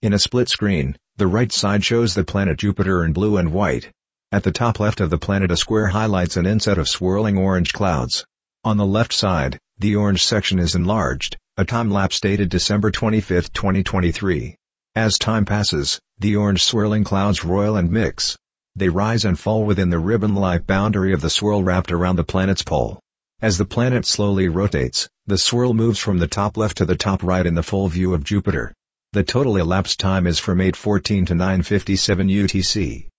In a split screen, the right side shows the planet Jupiter in blue and white. At the top left of the planet a square highlights an inset of swirling orange clouds. On the left side, the orange section is enlarged, a time-lapse dated December 25, 2023. As time passes, the orange swirling clouds roil and mix. They rise and fall within the ribbon-like boundary of the swirl wrapped around the planet's pole. As the planet slowly rotates, the swirl moves from the top left to the top right in the full view of Jupiter. The total elapsed time is from 8:14 to 9:57 UTC.